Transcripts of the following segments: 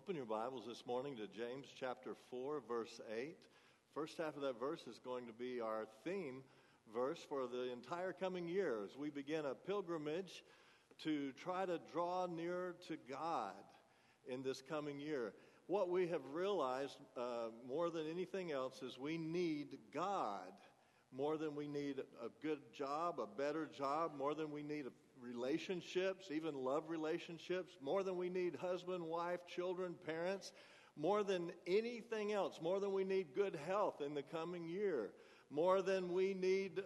Open your Bibles this morning to James chapter 4, verse 8. First half of that verse is going to be our theme verse for the entire coming year as we begin a pilgrimage to try to draw near to God in this coming year. What we have realized more than anything else is we need God more than we need a good job, a better job, more than we need relationships, even love relationships, more than we need husband, wife, children, parents, more than anything else, more than we need good health in the coming year, more than we need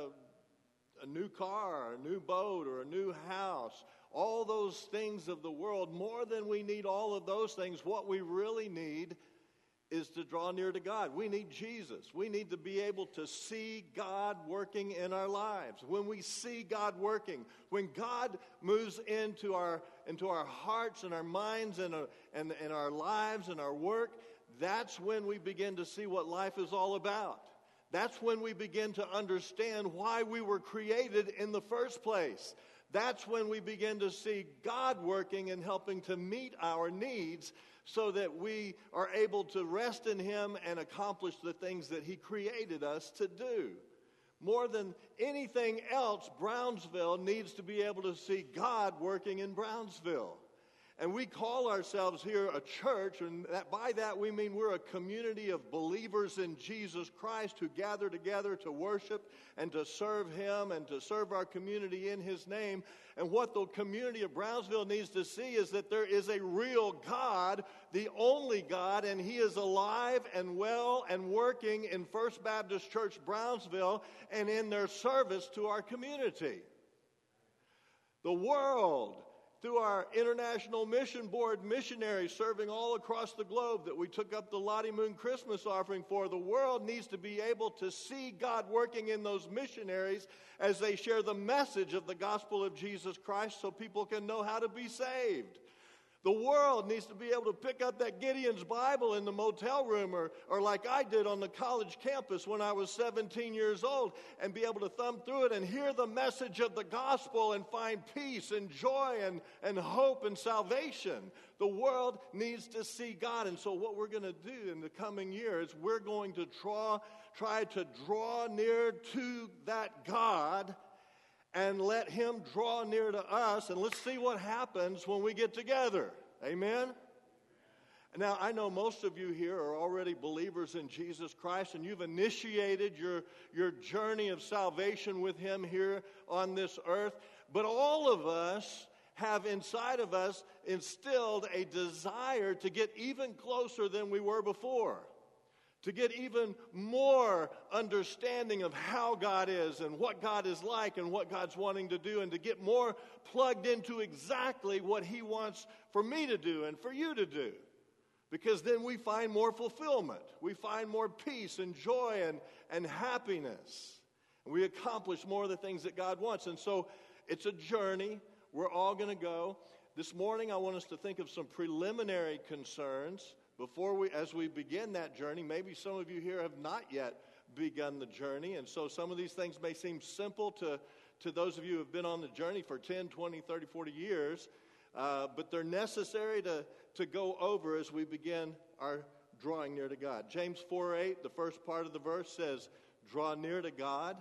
a new car, a new boat, or a new house, all those things of the world, more than we need all of those things, what we really need is to draw near to God. We need Jesus. We need to be able to see God working in our lives. When we see God working, when God moves into our hearts and our minds and our lives and our work, that's when we begin to see what life is all about. That's when we begin to understand why we were created in the first place. That's when we begin to see God working and helping to meet our needs so that we are able to rest in Him and accomplish the things that He created us to do. More than anything else, Brownsville needs to be able to see God working in Brownsville. And we call ourselves here a church, and by that we mean we're a community of believers in Jesus Christ who gather together to worship and to serve Him and to serve our community in His name. And what the community of Brownsville needs to see is that there is a real God, the only God, and He is alive and well and working in First Baptist Church Brownsville and in their service to our community. The world, through our International Mission Board missionaries serving all across the globe that we took up the Lottie Moon Christmas offering for, the world needs to be able to see God working in those missionaries as they share the message of the gospel of Jesus Christ so people can know how to be saved. The world needs to be able to pick up that Gideon's Bible in the motel room or like I did on the college campus when I was 17 years old and be able to thumb through it and hear the message of the gospel and find peace and joy and hope and salvation. The world needs to see God. And so what we're going to do in the coming year is we're going to try to draw near to that God and let Him draw near to us, and let's see what happens when we get together. Amen? Now, I know most of you here are already believers in Jesus Christ, and you've initiated your journey of salvation with Him here on this earth, but all of us have inside of us instilled a desire to get even closer than we were before, to get even more understanding of how God is and what God is like and what God's wanting to do, and to get more plugged into exactly what He wants for me to do and for you to do. Because then we find more fulfillment. We find more peace and joy and happiness. And we accomplish more of the things that God wants. And so it's a journey. We're all going to go. This morning I want us to think of some preliminary concerns as we begin that journey. Maybe some of you here have not yet begun the journey, and so some of these things may seem simple to those of you who have been on the journey for 10, 20, 30, 40 years, but they're necessary to go over as we begin our drawing near to God. James 4:8, the first part of the verse says, "Draw near to God,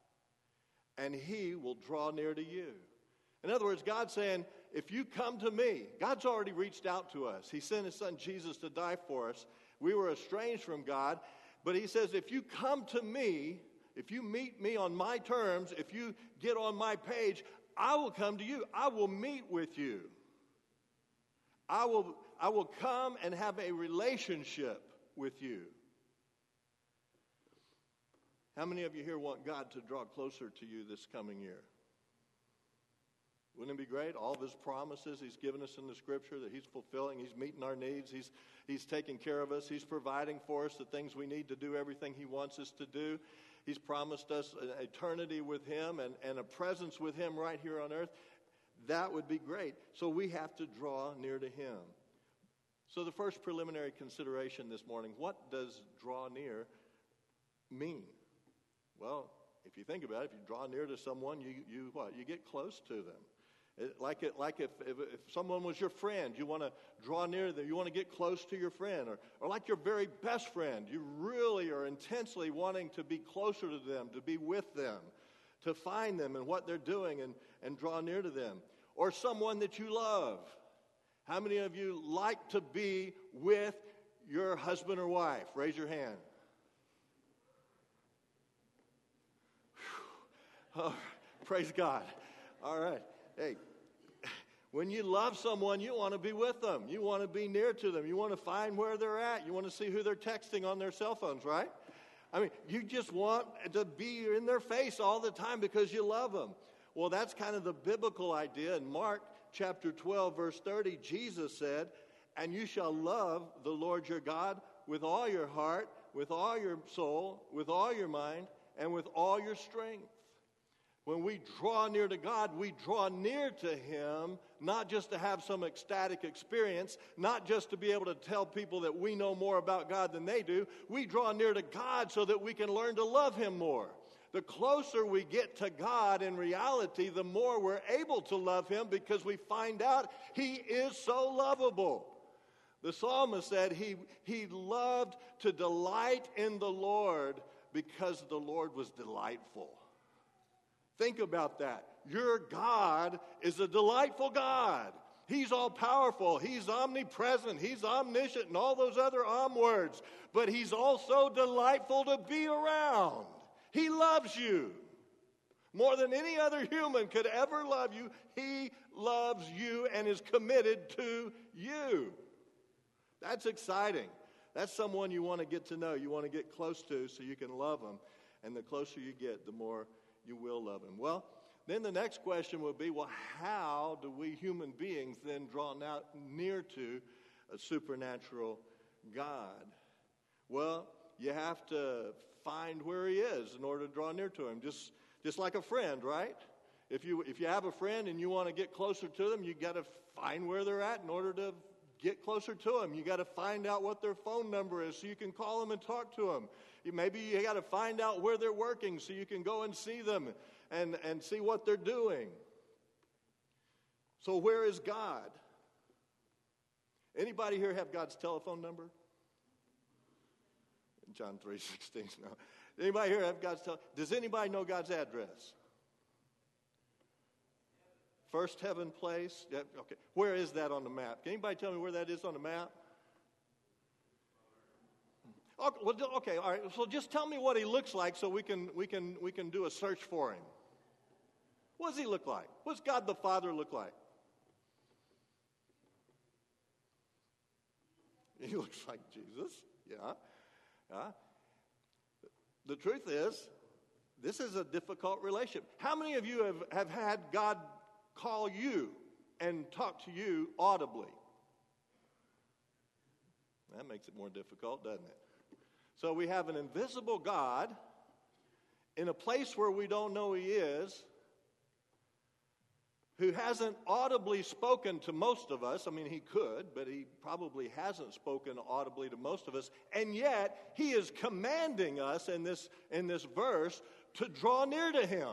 and He will draw near to you." In other words, God's saying, if you come to me, God's already reached out to us. He sent His Son Jesus to die for us. We were estranged from God. But He says, if you come to me, if you meet me on my terms, if you get on my page, I will come to you. I will meet with you. I will come and have a relationship with you. How many of you here want God to draw closer to you this coming year? Wouldn't it be great? All of His promises He's given us in the Scripture that He's fulfilling. He's meeting our needs. He's taking care of us. He's providing for us the things we need to do everything He wants us to do. He's promised us an eternity with Him and a presence with Him right here on earth. That would be great. So we have to draw near to Him. So the first preliminary consideration this morning, what does draw near mean? Well, if you think about it, if you draw near to someone, you get close to them. Like if someone was your friend, you want to draw near them, you want to get close to your friend, or like your very best friend, you really are intensely wanting to be closer to them, to be with them, to find them and what they're doing and draw near to them. Or someone that you love. How many of you like to be with your husband or wife? Raise your hand. Oh, praise God. All right. Hey, when you love someone, you want to be with them. You want to be near to them. You want to find where they're at. You want to see who they're texting on their cell phones, right? I mean, you just want to be in their face all the time because you love them. Well, that's kind of the biblical idea. In Mark chapter 12, verse 30, Jesus said, "And you shall love the Lord your God with all your heart, with all your soul, with all your mind, and with all your strength." When we draw near to God, we draw near to Him, not just to have some ecstatic experience, not just to be able to tell people that we know more about God than they do. We draw near to God so that we can learn to love Him more. The closer we get to God in reality, the more we're able to love Him because we find out He is so lovable. The psalmist said he loved to delight in the Lord because the Lord was delightful. Think about that. Your God is a delightful God. He's all-powerful. He's omnipresent. He's omniscient and all those other words. But He's also delightful to be around. He loves you. More than any other human could ever love you, He loves you and is committed to you. That's exciting. That's someone you want to get to know. You want to get close to so you can love them. And the closer you get, the more you will love Him. Well, then the next question would be, well, how do we human beings then draw near to a supernatural God? Well, you have to find where He is in order to draw near to Him. Just like a friend, right? If you have a friend and you want to get closer to them, you got to find where they're at in order to get closer to them. You got to find out what their phone number is so you can call them and talk to them. Maybe you got to find out where they're working so you can go and see them and see what they're doing. So where is God? Anybody here have God's telephone number? John 3:16. No. Anybody here have God's telephone? Does anybody know God's address? First Heaven Place. Yeah, okay. Where is that on the map? Can anybody tell me where that is on the map? Okay, all right. So just tell me what He looks like so we can do a search for Him. What does He look like? What does God the Father look like? He looks like Jesus. Yeah. The truth is, this is a difficult relationship. How many of you have had God call you and talk to you audibly? That makes it more difficult, doesn't it? So we have an invisible God in a place where we don't know He is, who hasn't audibly spoken to most of us. I mean, He could, but He probably hasn't spoken audibly to most of us. And yet, He is commanding us in this verse to draw near to Him.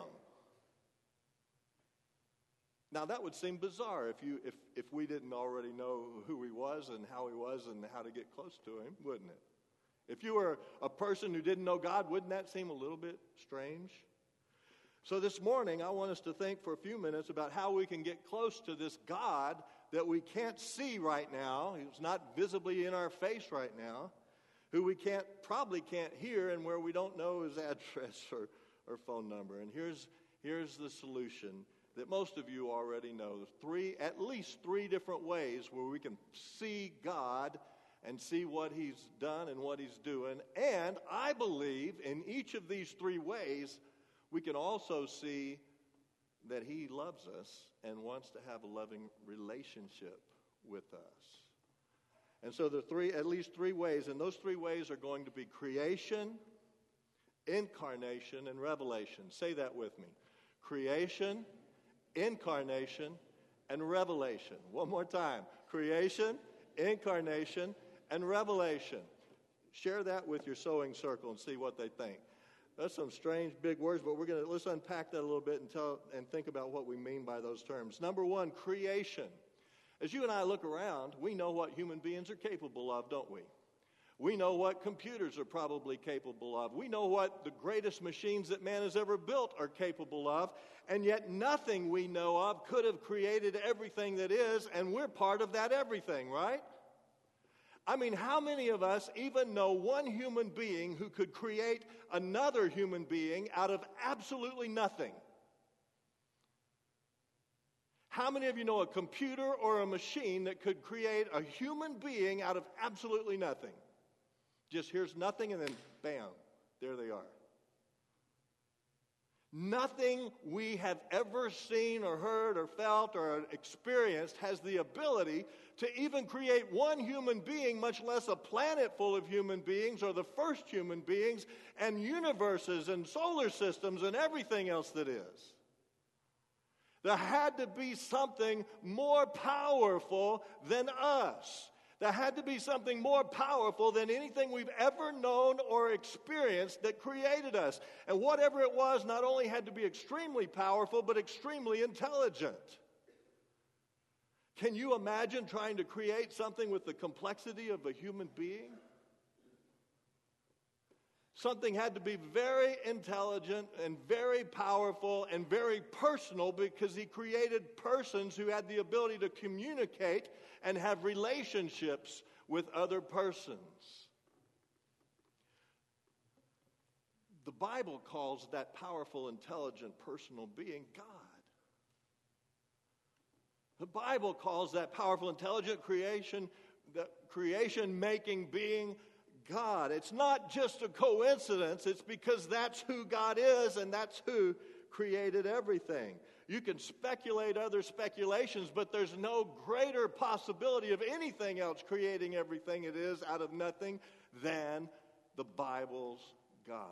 Now, that would seem bizarre if we didn't already know who He was and how to get close to Him, wouldn't it? If you were a person who didn't know God, wouldn't that seem a little bit strange? So this morning, I want us to think for a few minutes about how we can get close to this God that we can't see right now. He's not visibly in our face right now, who we probably can't hear, and where we don't know His address or phone number. And here's the solution that most of you already know. At least three different ways where we can see God and see what He's done and what He's doing. And I believe in each of these three ways, we can also see that He loves us and wants to have a loving relationship with us. And so there are at least three ways, and those three ways are going to be creation, incarnation, and revelation. Say that with me. Creation, incarnation, and revelation. One more time. Creation, incarnation, and revelation. Share that with your sewing circle and see what they think. That's some strange big words, but let's unpack that a little bit and think about what we mean by those terms. Number one, creation. As you and I look around, we know what human beings are capable of, don't we? We know what computers are probably capable of. We know what the greatest machines that man has ever built are capable of, and yet nothing we know of could have created everything that is, and we're part of that everything, right? I mean, how many of us even know one human being who could create another human being out of absolutely nothing? How many of you know a computer or a machine that could create a human being out of absolutely nothing? Just here's nothing and then bam, there they are. Nothing we have ever seen or heard or felt or experienced has the ability to even create one human being, much less a planet full of human beings or the first human beings and universes and solar systems and everything else that is. There had to be something more powerful than us. There had to be something more powerful than anything we've ever known or experienced that created us. And whatever it was not only had to be extremely powerful, but extremely intelligent. Can you imagine trying to create something with the complexity of a human being? Something had to be very intelligent and very powerful and very personal because he created persons who had the ability to communicate and have relationships with other persons. The Bible calls that powerful, intelligent, personal being God. The Bible calls that powerful, intelligent creation-making being God. It's not just a coincidence. It's because that's who God is and that's who created everything. You can speculate other speculations, but there's no greater possibility of anything else creating everything it is out of nothing than the Bible's God.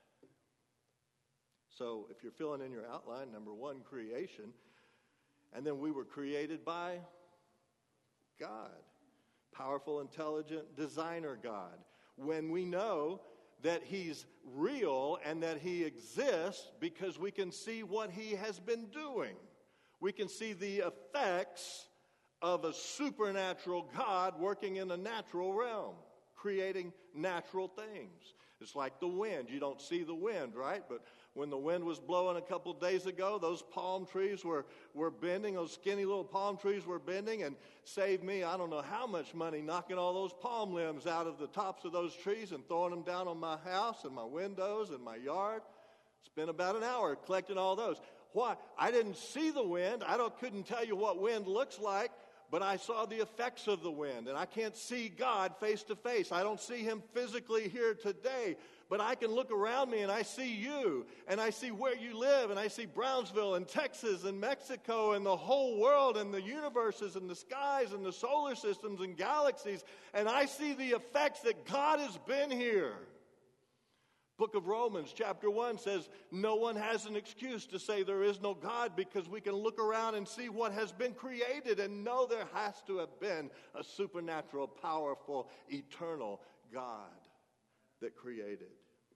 So if you're filling in your outline, number one, creation. And then we were created by God. Powerful, intelligent designer God. When we know that he's real and that he exists because we can see what he has been doing. We can see the effects of a supernatural God working in a natural realm, creating natural things. It's like the wind. You don't see the wind, right? But when the wind was blowing a couple of days ago, those palm trees were bending, those skinny little palm trees were bending, and saved me, I don't know how much money, knocking all those palm limbs out of the tops of those trees and throwing them down on my house and my windows and my yard. Spent about an hour collecting all those. Why? I didn't see the wind. Couldn't tell you what wind looks like, but I saw the effects of the wind, and I can't see God face to face. I don't see him physically here today, but I can look around me and I see you, and I see where you live, and I see Brownsville and Texas and Mexico and the whole world and the universes and the skies and the solar systems and galaxies, and I see the effects that God has been here. Book of Romans, chapter 1 says, no one has an excuse to say there is no God because we can look around and see what has been created and know there has to have been a supernatural, powerful, eternal God that created.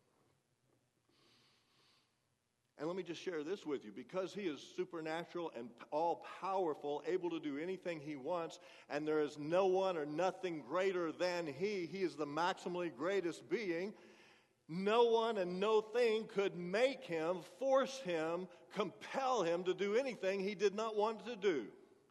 And let me just share this with you. Because he is supernatural and all-powerful, able to do anything he wants, and there is no one or nothing greater than he is the maximally greatest being. No one and no thing could make him, force him, compel him to do anything he did not want to do.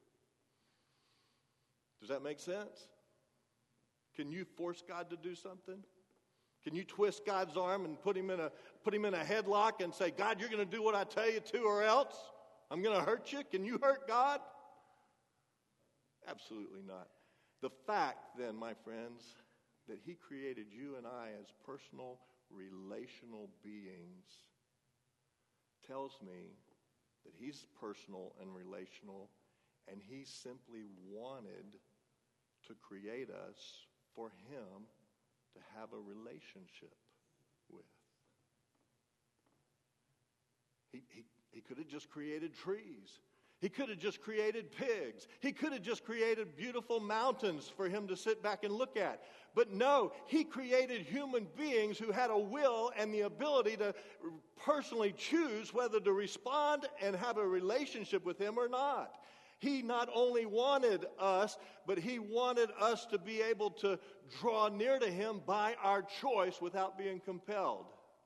Does that make sense? Can you force God to do something? Can you twist God's arm and put him in a headlock and say, God, you're going to do what I tell you to or else I'm going to hurt you? Can you hurt God? Absolutely not. The fact then, my friends, that he created you and I as personal relational beings tells me that he's personal and relational, and he simply wanted to create us for him to have a relationship with. He could have just created trees. He could have just created pigs. He could have just created beautiful mountains for him to sit back and look at. But no, he created human beings who had a will and the ability to personally choose whether to respond and have a relationship with him or not. He not only wanted us, but he wanted us to be able to draw near to him by our choice without being compelled.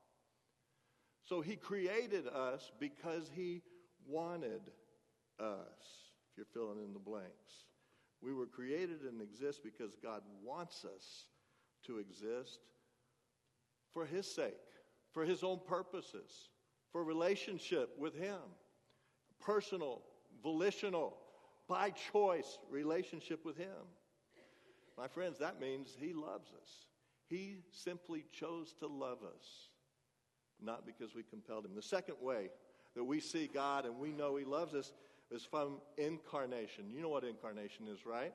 So he created us because he wanted us, if you're filling in the blanks. We were created and exist because God wants us to exist for his sake, for his own purposes, for relationship with him, personal, volitional, by choice relationship with him. My friends, that means he loves us. He simply chose to love us, not because we compelled him. The second way that we see God and we know he loves us is from incarnation. You know what incarnation is, right?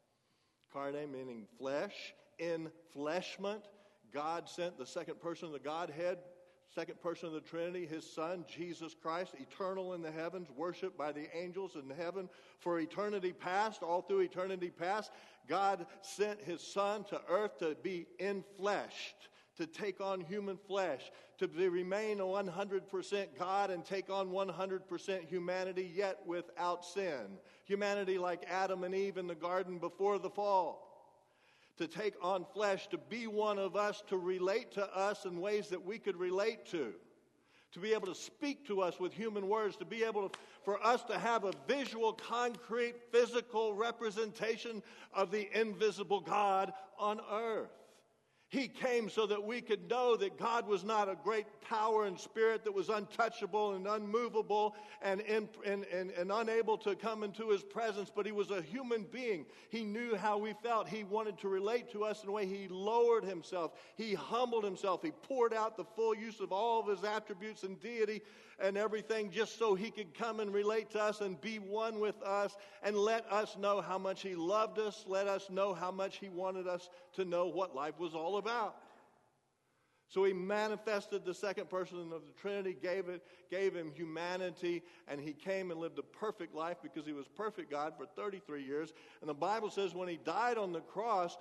Carne meaning flesh. Enfleshment. God sent the second person of the Godhead, second person of the Trinity, his Son, Jesus Christ, eternal in the heavens, worshipped by the angels in heaven for eternity past, all through eternity past. God sent his Son to earth to be enfleshed, to take on human flesh, to remain 100% God and take on 100% humanity, yet without sin. Humanity like Adam and Eve in the garden before the fall. To take on flesh, to be one of us, to relate to us in ways that we could relate to be able to speak to us with human words, to be able to, for us to have a visual, concrete, physical representation of the invisible God on earth. He came so that we could know that God was not a great power and spirit that was untouchable and unmovable and unable to come into his presence, but he was a human being. He knew how we felt. He wanted to relate to us in a way. He lowered himself. He humbled himself. He poured out the full use of all of his attributes and deity and everything just so he could come and relate to us and be one with us and let us know how much he loved us, let us know how much he wanted us to know what life was all about. So he manifested the second person of the Trinity, gave him humanity, and he came and lived a perfect life because he was perfect God for 33 years. And the Bible says when he died on the cross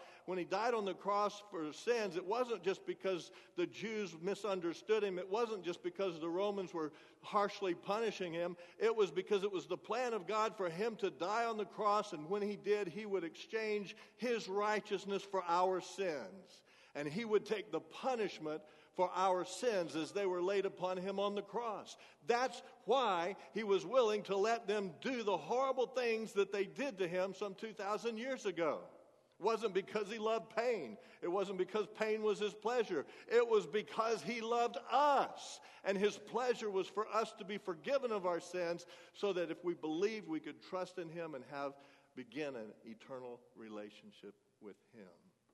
for sins, it wasn't just because the Jews misunderstood him. It wasn't just because the Romans were harshly punishing him. It was because it was the plan of God for him to die on the cross, and when he did, he would exchange his righteousness for our sins. And he would take the punishment for our sins as they were laid upon him on the cross. That's why he was willing to let them do the horrible things that they did to him some 2,000 years ago. It wasn't because he loved pain. It wasn't because pain was his pleasure. It was because he loved us. And his pleasure was for us to be forgiven of our sins so that if we believed, we could trust in him and begin an eternal relationship with him.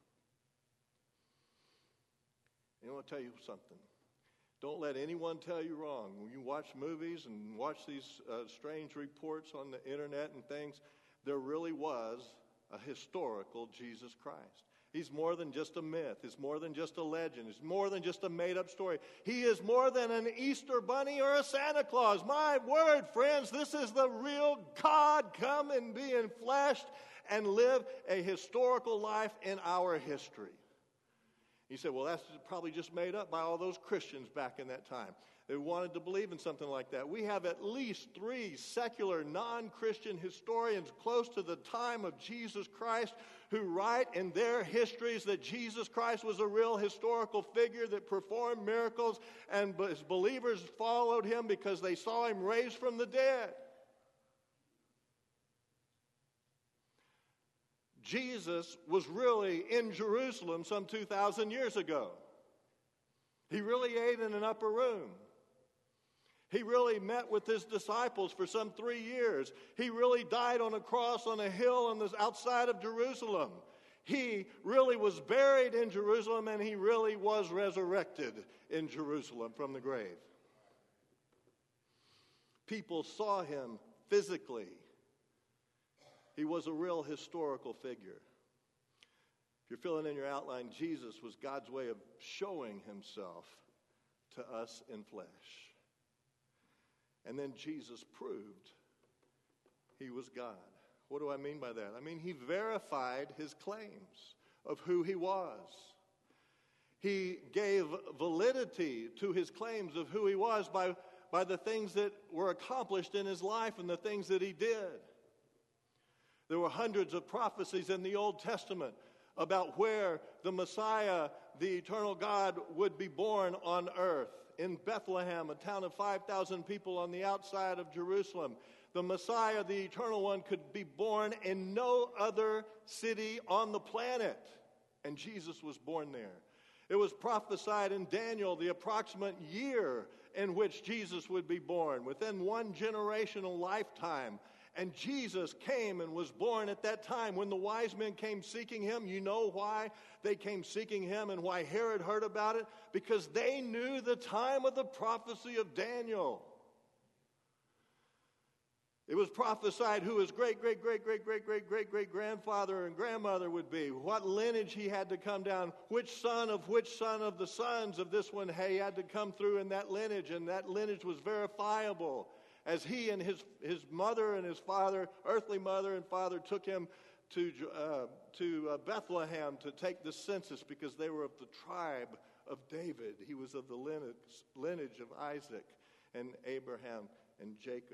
I want to tell you something. Don't let anyone tell you wrong. When you watch movies and watch these strange reports on the internet and things, there really was a historical Jesus Christ. He's more than just a myth. He's more than just a legend. He's more than just a made-up story. He is more than an Easter bunny or a Santa Claus. My word, friends, this is the real God come and be enfleshed and live a historical life in our history. You say, well, that's probably just made up by all those Christians back in that time. They wanted to believe in something like that. We have at least 3 secular, non-Christian historians close to the time of Jesus Christ who write in their histories that Jesus Christ was a real historical figure that performed miracles, and his believers followed him because they saw him raised from the dead. Jesus was really in Jerusalem some 2,000 years ago. He really ate in an upper room. He really met with his disciples for some 3 years. He really died on a cross on a hill on the outside of Jerusalem. He really was buried in Jerusalem, and he really was resurrected in Jerusalem from the grave. People saw him physically. He was a real historical figure. If you're filling in your outline, Jesus was God's way of showing himself to us in flesh. And then Jesus proved he was God. What do I mean by that? I mean, he verified his claims of who he was. He gave validity to his claims of who he was by the things that were accomplished in his life and the things that he did. There were hundreds of prophecies in the Old Testament about where the Messiah, the eternal God, would be born on earth. In Bethlehem, a town of 5,000 people on the outside of Jerusalem, the Messiah, the eternal one, could be born in no other city on the planet. And Jesus was born there. It was prophesied in Daniel the approximate year in which Jesus would be born, within one generational lifetime. And Jesus came and was born at that time. When the wise men came seeking him, you know why they came seeking him and why Herod heard about it? Because they knew the time of the prophecy of Daniel. It was prophesied who his great-great-great-great-great-great-great-great-grandfather and grandmother would be, what lineage he had to come down, which son of the sons of this one he had to come through in that lineage, and that lineage was verifiable. As he and his mother and his father, earthly mother and father, took him to Bethlehem to take the census because they were of the tribe of David. He was of the lineage of Isaac and Abraham and Jacob.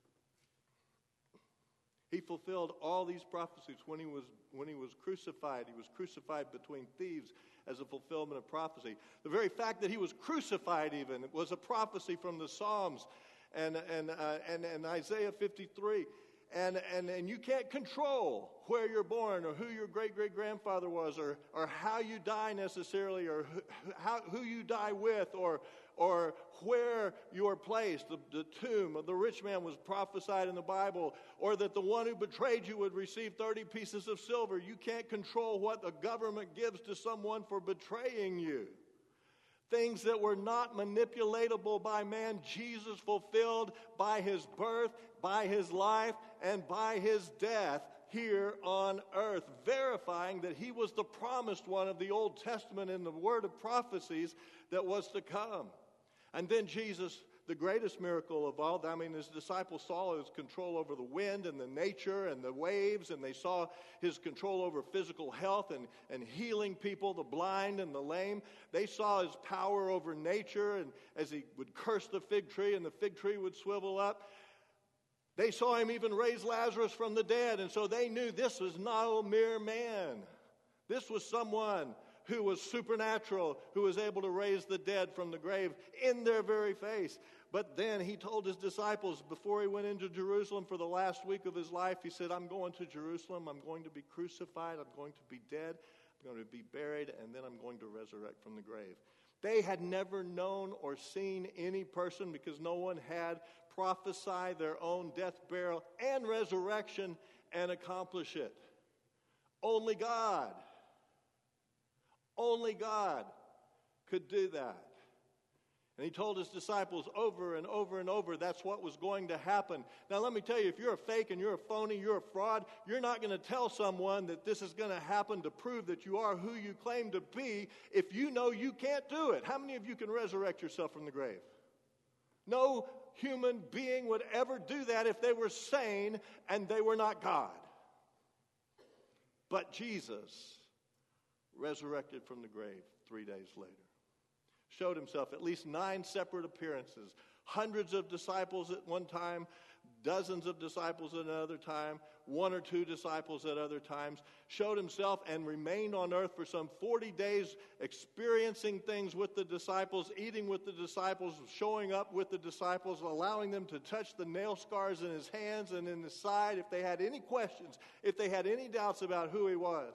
He fulfilled all these prophecies when he was crucified. He was crucified between thieves as a fulfillment of prophecy. The very fact that he was crucified even was a prophecy from the Psalms and Isaiah 53. And you can't control where you're born or who your great-great-grandfather was or how you die necessarily or who you die with or where you are placed. The tomb of the rich man was prophesied in the Bible, or that the one who betrayed you would receive 30 pieces of silver. You can't control what the government gives to someone for betraying you. Things that were not manipulatable by man, Jesus fulfilled by his birth, by his life, and by his death here on earth, verifying that he was the promised one of the Old Testament in the word of prophecies that was to come. And then Jesus, the greatest miracle of all, I mean, his disciples saw his control over the wind and the nature and the waves, and they saw his control over physical health and healing people, the blind and the lame. They saw his power over nature, and as he would curse the fig tree and the fig tree would swivel up. They saw him even raise Lazarus from the dead, and so they knew this was no mere man. This was someone who was supernatural, who was able to raise the dead from the grave in their very face. But then he told his disciples before he went into Jerusalem for the last week of his life, he said, I'm going to Jerusalem, I'm going to be crucified, I'm going to be dead, I'm going to be buried, and then I'm going to resurrect from the grave. They had never known or seen any person, because no one had prophesied their own death, burial, and resurrection and accomplish it. Only God could do that. And he told his disciples over and over and over that's what was going to happen. Now let me tell you, if you're a fake and you're a phony, you're a fraud, you're not going to tell someone that this is going to happen to prove that you are who you claim to be if you know you can't do it. How many of you can resurrect yourself from the grave? No human being would ever do that if they were sane and they were not God. But Jesus resurrected from the grave 3 days later. Showed himself at least 9 separate appearances. Hundreds of disciples at one time, dozens of disciples at another time, 1 or 2 disciples at other times. Showed himself and remained on earth for some 40 days, experiencing things with the disciples, eating with the disciples, showing up with the disciples, allowing them to touch the nail scars in his hands and in his side if they had any questions, if they had any doubts about who he was.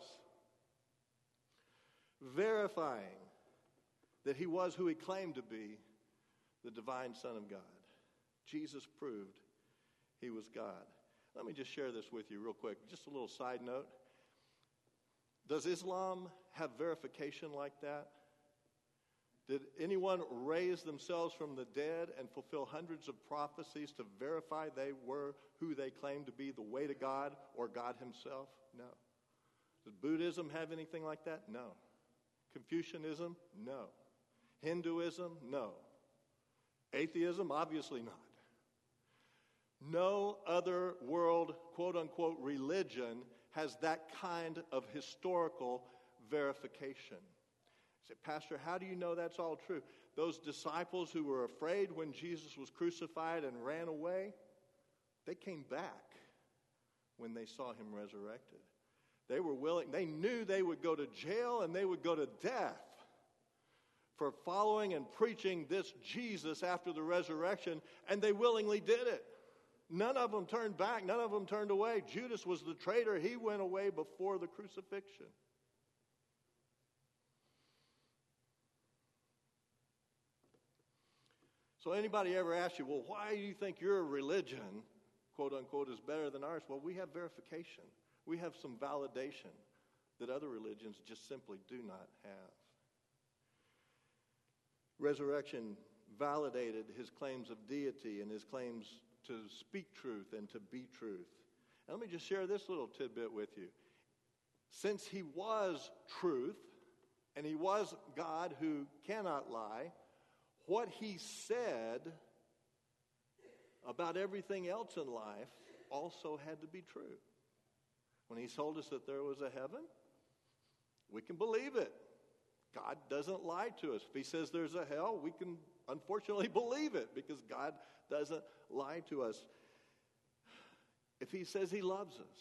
Verifying that he was who he claimed to be, the divine Son of God. Jesus proved he was God. Let me just share this with you real quick. Just a little side note. Does Islam have verification like that? Did anyone raise themselves from the dead and fulfill hundreds of prophecies to verify they were who they claimed to be, the way to God or God himself? No. Does Buddhism have anything like that? No. Confucianism? No. Hinduism? No. Atheism? Obviously not. No other world, quote-unquote, religion has that kind of historical verification. You say, Pastor, how do you know that's all true? Those disciples who were afraid when Jesus was crucified and ran away, they came back when they saw him resurrected. They were willing. They knew they would go to jail and they would go to death for following and preaching this Jesus after the resurrection, and they willingly did it. None of them turned back. None of them turned away. Judas was the traitor. He went away before the crucifixion. So anybody ever asks you, well, why do you think your religion, quote unquote, is better than ours? Well, we have verification. We have some validation that other religions just simply do not have. Resurrection validated his claims of deity and his claims to speak truth and to be truth. And let me just share this little tidbit with you. Since he was truth, and he was God who cannot lie, what he said about everything else in life also had to be true. When he told us that there was a heaven, we can believe it. God doesn't lie to us. If he says there's a hell, we can unfortunately believe it because God doesn't lie to us. If he says he loves us,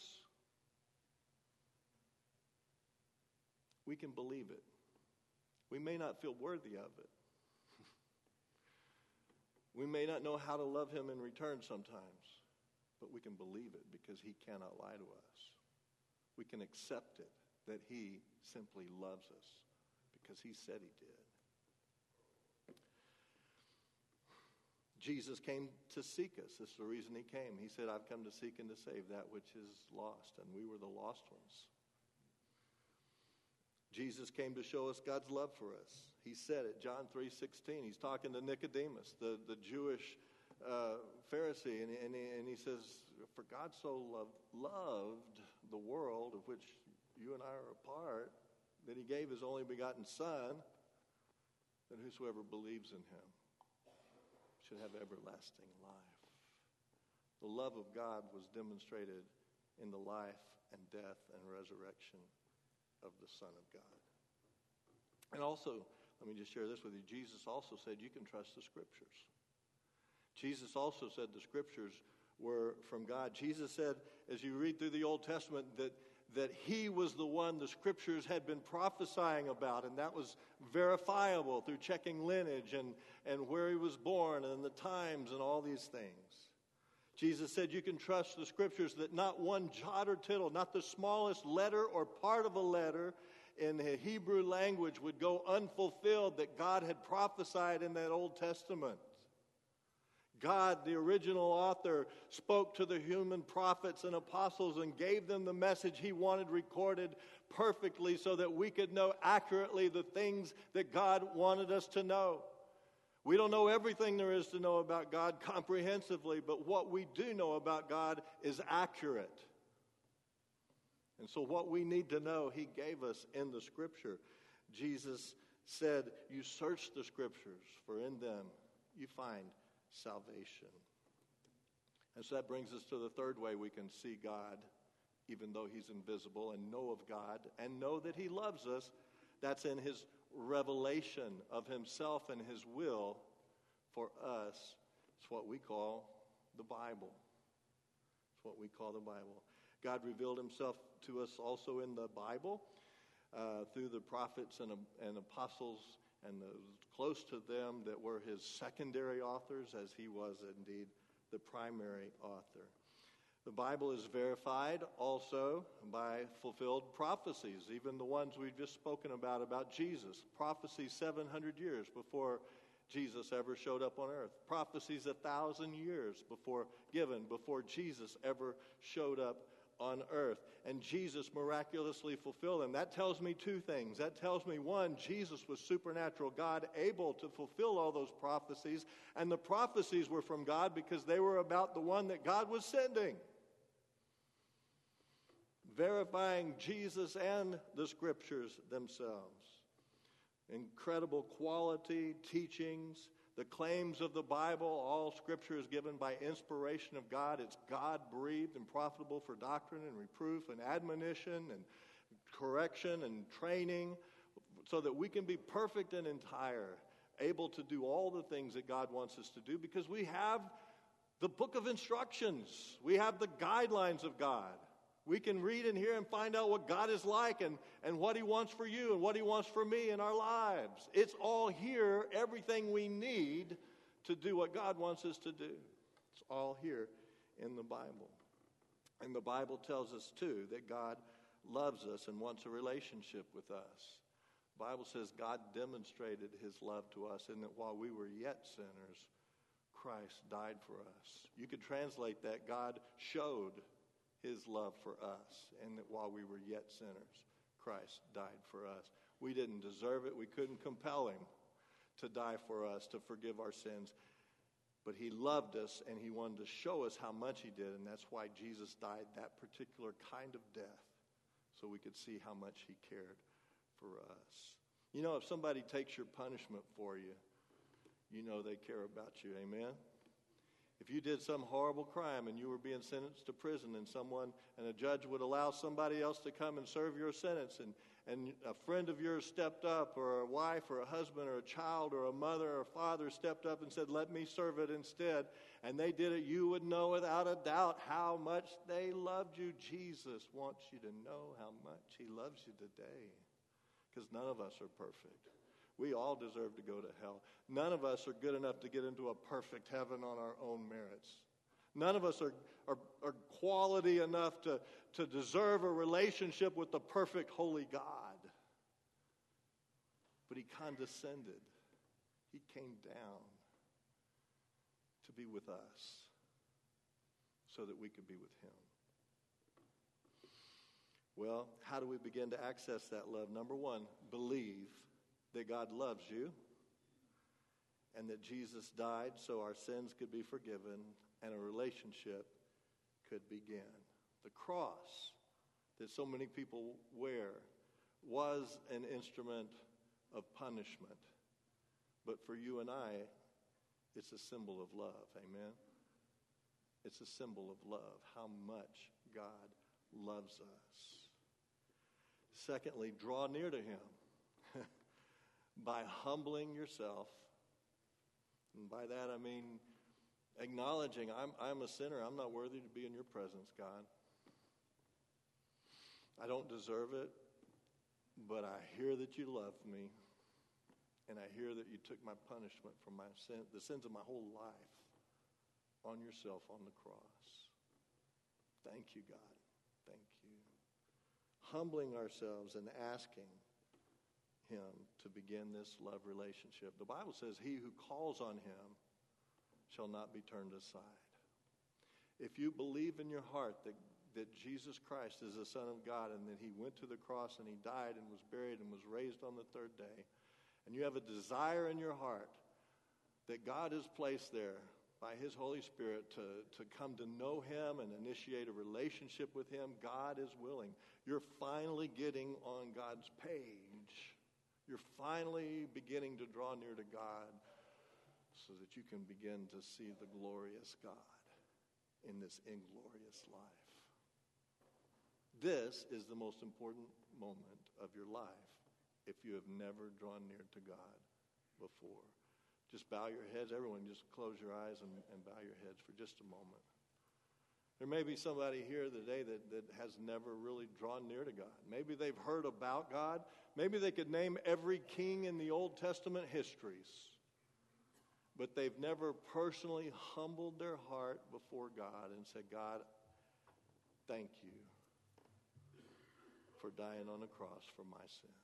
we can believe it. We may not feel worthy of it. We may not know how to love him in return sometimes, but we can believe it because he cannot lie to us. We can accept it that he simply loves us because he said he did. Jesus came to seek us. That's the reason he came. He said, I've come to seek and to save that which is lost, and we were the lost ones. Jesus came to show us God's love for us. He said it, John 3:16. He's talking to Nicodemus, the Jewish Pharisee, and he says, for God so loved the world of which you and I are a part, that he gave his only begotten Son, that whosoever believes in him should have everlasting life. The love of God was demonstrated in the life and death and resurrection of the Son of God. And also, let me just share this with you. Jesus also said you can trust the Scriptures. Jesus also said the Scriptures were from God. Jesus said, as you read through the Old Testament, that he was the one the Scriptures had been prophesying about, and that was verifiable through checking lineage and where he was born and the times and all these things. Jesus said you can trust the Scriptures, that not one jot or tittle, not the smallest letter or part of a letter in the Hebrew language would go unfulfilled that God had prophesied in that Old Testament. God, the original author, spoke to the human prophets and apostles and gave them the message he wanted recorded perfectly so that we could know accurately the things that God wanted us to know. We don't know everything there is to know about God comprehensively, but what we do know about God is accurate. And so what we need to know, he gave us in the Scripture. Jesus said, you search the Scriptures, for in them you find salvation. And so that brings us to the third way we can see God, even though he's invisible, and know of God, and know that he loves us. That's in his revelation of himself and his will for us. It's what we call the Bible. It's what we call the Bible. God revealed himself to us also in the Bible through the prophets and apostles and those close to them that were his secondary authors, as he was indeed the primary author. The Bible is verified also by fulfilled prophecies, even the ones we've just spoken about Jesus. Prophecies 700 years before Jesus ever showed up on earth. Prophecies 1,000 years before Jesus ever showed up on earth. And Jesus miraculously fulfilled them. That tells me two things. That tells me, one, Jesus was supernatural God, able to fulfill all those prophecies. And the prophecies were from God because they were about the one that God was sending. Verifying Jesus and the Scriptures themselves. Incredible quality, teachings the claims of the Bible. All Scripture is given by inspiration of God. It's God-breathed and profitable for doctrine and reproof and admonition and correction and training, so that we can be perfect and entire, able to do all the things that God wants us to do, because we have the book of instructions. We have the guidelines of God. We can read and hear and find out what God is like and what He wants for you and what He wants for me in our lives. It's all here, everything we need to do what God wants us to do. It's all here in the Bible. And the Bible tells us, too, that God loves us and wants a relationship with us. The Bible says God demonstrated His love to us, and that while we were yet sinners, Christ died for us. You could translate that, God showed His love for us, and that while we were yet sinners, Christ died for us. We didn't deserve it. We couldn't compel Him to die for us, to forgive our sins. But He loved us, and He wanted to show us how much He did, and that's why Jesus died that particular kind of death, so we could see how much He cared for us. You know, if somebody takes your punishment for you, you know they care about you. Amen? If you did some horrible crime and you were being sentenced to prison, and a judge would allow somebody else to come and serve your sentence, and a friend of yours stepped up, or a wife or a husband or a child or a mother or a father stepped up and said, let me serve it instead, and they did it, you would know without a doubt how much they loved you. Jesus wants you to know how much He loves you today, because none of us are perfect. We all deserve to go to hell. None of us are good enough to get into a perfect heaven on our own merits. None of us are quality enough to deserve a relationship with the perfect, holy God. But He condescended. He came down to be with us so that we could be with Him. Well, how do we begin to access that love? Number one, believe that God loves you and that Jesus died so our sins could be forgiven and a relationship could begin. The cross that so many people wear was an instrument of punishment, but for you and I, it's a symbol of love. Amen? It's a symbol of love, how much God loves us. Secondly, draw near to Him by humbling yourself. And by that I mean acknowledging I'm a sinner. I'm not worthy to be in your presence, God. I don't deserve it, but I hear that you love me, and I hear that you took my punishment for my sin, the sins of my whole life, on yourself on the cross. Thank you, God. Thank you. Humbling ourselves and asking Him to begin this love relationship. The Bible says, he who calls on Him shall not be turned aside. If you believe in your heart that Jesus Christ is the Son of God, and that He went to the cross and He died and was buried and was raised on the third day, and you have a desire in your heart that God has placed there by His Holy Spirit to come to know Him and initiate a relationship with Him, God is willing. You're finally getting on God's page. You're finally beginning to draw near to God so that you can begin to see the glorious God in this inglorious life. This is the most important moment of your life if you have never drawn near to God before. Just bow your heads. Everyone, just close your eyes and bow your heads for just a moment. There may be somebody here today that has never really drawn near to God. Maybe they've heard about God. Maybe they could name every king in the Old Testament histories. But they've never personally humbled their heart before God and said, God, thank you for dying on the cross for my sins.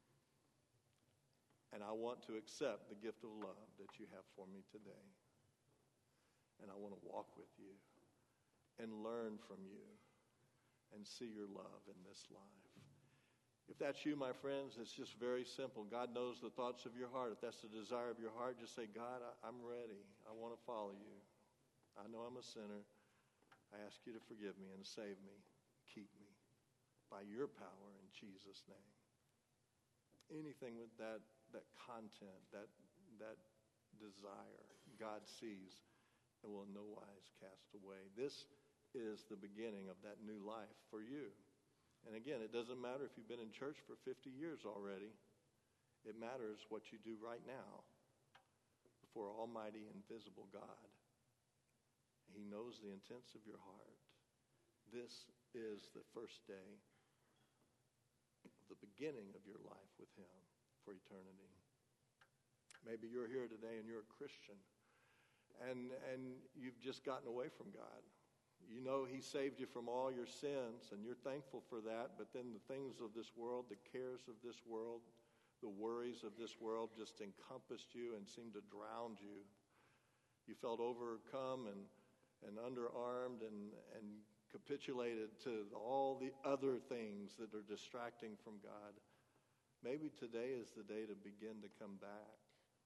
And I want to accept the gift of love that you have for me today. And I want to walk with you and learn from you and see your love in this life. If that's you, my friends, it's just very simple. God knows the thoughts of your heart. If that's the desire of your heart, just say, God, I'm ready. I want to follow you. I know I'm a sinner. I ask you to forgive me and save me. Keep me by your power in Jesus' name. Anything with that content, that desire. God sees and will in no wise cast away. This is the beginning of that new life for you. And again, it doesn't matter if you've been in church for 50 years already. It matters what you do right now before Almighty Invisible God. He knows the intents of your heart. This is the first day of the beginning of your life with him for eternity. Maybe you're here today and you're a Christian and you've just gotten away from God. You know he saved you from all your sins and you're thankful for that, but then the things of this world, the cares of this world, the worries of this world just encompassed you and seemed to drown you. You felt overcome and underarmed and capitulated to all the other things that are distracting from God. Maybe today is the day to begin to come back.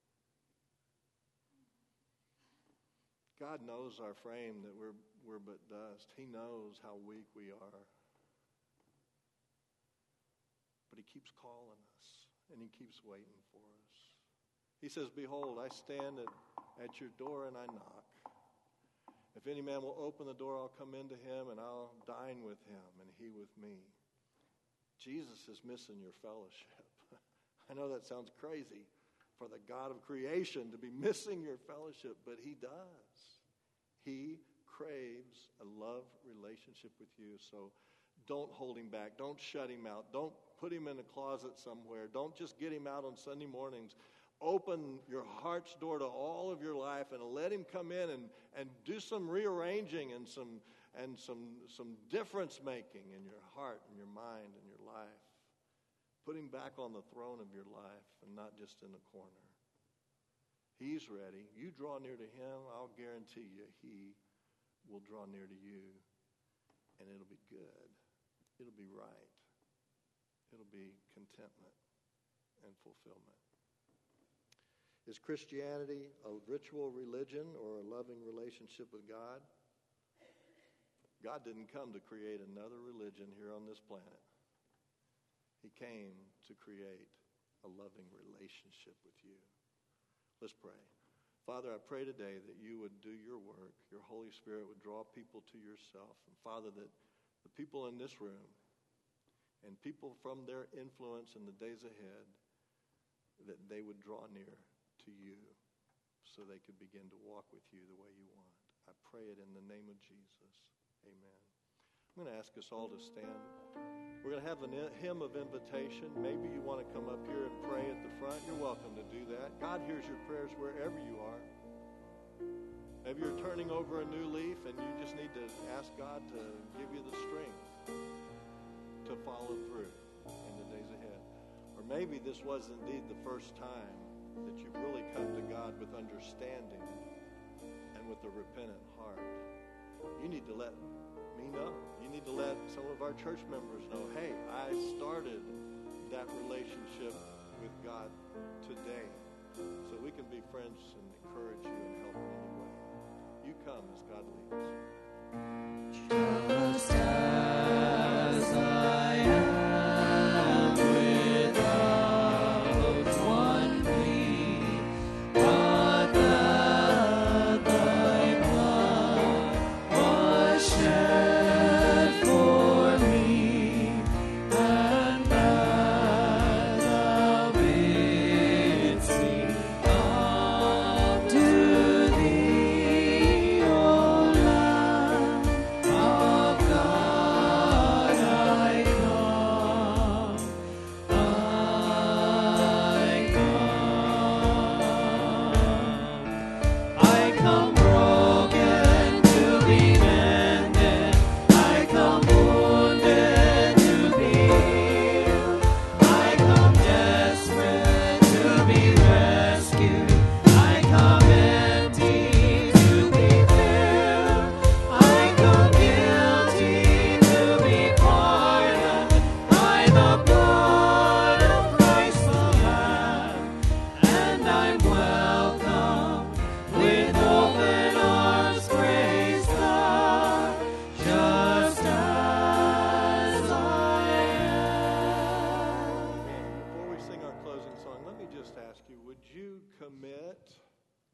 God knows our frame, that we're but dust. He knows how weak we are. But he keeps calling us, and he keeps waiting for us. He says, "Behold, I stand at your door and I knock. If any man will open the door, I'll come into him and I'll dine with him and he with me." Jesus is missing your fellowship. I know that sounds crazy for the God of creation to be missing your fellowship, but he does. He craves a love relationship with you, so don't hold him back. Don't shut him out. Don't put him in a closet somewhere. Don't just get him out on Sunday mornings. Open your heart's door to all of your life and let him come in and do some rearranging and some difference making in your heart and your mind and your life. Put him back on the throne of your life and not just in the corner. He's ready. You draw near to him, I'll guarantee you he will draw near to you, and it'll be good. It'll be right. It'll be contentment and fulfillment. Is Christianity a ritual religion or a loving relationship with God? God didn't come to create another religion here on this planet. He came to create a loving relationship with you. Let's pray. Father, I pray today that you would do your work. Your Holy Spirit would draw people to yourself. And Father, that the people in this room and people from their influence in the days ahead, that they would draw near to you so they could begin to walk with you the way you want. I pray it in the name of Jesus. Amen. I'm going to ask us all to stand. We're going to have a hymn of invitation. Maybe you want to come up here and pray at the front. You're welcome to do that. God hears your prayers wherever you are. Maybe you're turning over a new leaf and you just need to ask God to give you the strength to follow through in the days ahead. Or maybe this was indeed the first time that you've really come to God with understanding and with a repentant heart. You need to let me know. You need to let some of our church members know, hey, I started that relationship with God today. So we can be friends and encourage you and help you in any way. You come as God leads. Just as I am without one plea, but that thy blood was shed for me, and that thou bidst me come to thee, O Lamb of God, I come, I come broken to be mended, I come wounded to be healed, I come desperate to be rescued, I come empty to be filled, I come guilty to be pardoned by the blood of Christ the Lamb, and I'm welcome with open arms, praise God, just as I am. Before we sing our closing song, let me just ask you, would you commit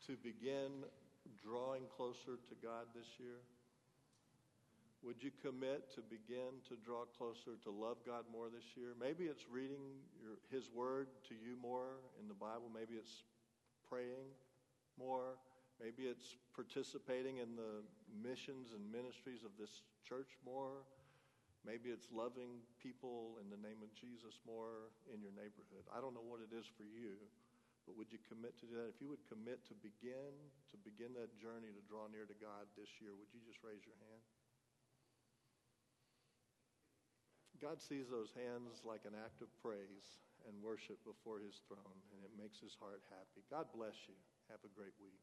to begin drawing closer to God this year? Would you commit to begin to draw closer, to love God more this year? Maybe it's reading His Word to you more in the Bible. Maybe it's praying more. Maybe it's participating in the missions and ministries of this church more. Maybe it's loving people in the name of Jesus more in your neighborhood. I don't know what it is for you, but would you commit to that? If you would commit to begin that journey to draw near to God this year, would you just raise your hand? God sees those hands like an act of praise and worship before His throne, and it makes His heart happy. God bless you. Have a great week.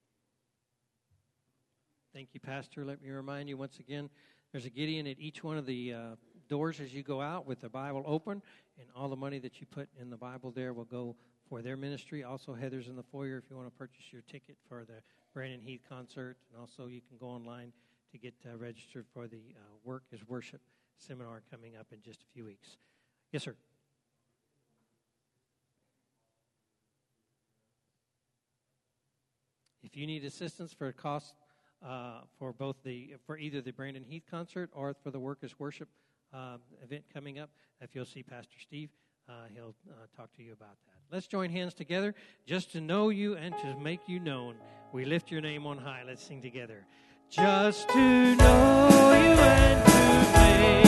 Thank you, Pastor. Let me remind you once again, there's a Gideon at each one of the doors as you go out with the Bible open, and all the money that you put in the Bible there will go for their ministry. Also, Heather's in the foyer if you want to purchase your ticket for the Brandon Heath concert, and also you can go online to get registered for the Work is Worship seminar coming up in just a few weeks. Yes, sir. If you need assistance for cost for either the Brandon Heath concert or for the Work is Worship event coming up, if you'll see Pastor Steve, he'll talk to you about that. Let's join hands together just to know you and to make you known. We lift your name on high. Let's sing together. Just to know you and to make